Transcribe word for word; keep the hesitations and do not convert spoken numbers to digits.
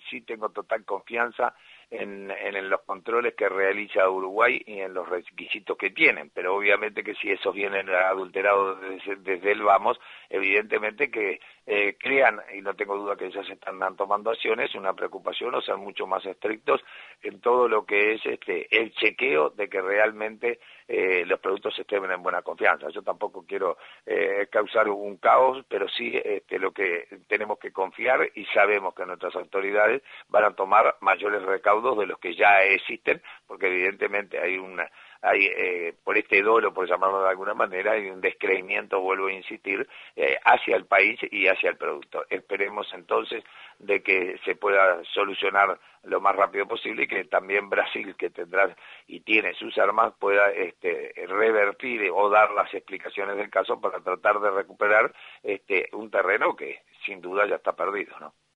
sí tengo total confianza en, en los controles que realiza Uruguay y en los requisitos que tienen, pero obviamente que si esos vienen adulterados desde, desde el vamos, evidentemente que eh, crean, y no tengo duda que ya se están tomando acciones, una preocupación o ser mucho más estrictos en todo lo que es este el chequeo de que realmente eh, los productos estén en buena confianza. Yo tampoco quiero eh, causar un caos, pero sí este, lo que tenemos que confiar y sabemos que nuestras autoridades van a tomar mayores recaudos de los que ya existen, porque evidentemente hay una hay eh, por este dolo, por llamarlo de alguna manera, hay un descreimiento, vuelvo a insistir, eh, hacia el país y hacia el producto. Esperemos entonces de que se pueda solucionar lo más rápido posible y que también Brasil, que tendrá y tiene sus armas, pueda este, revertir o dar las explicaciones del caso para tratar de recuperar este, un terreno que sin duda ya está perdido, ¿no?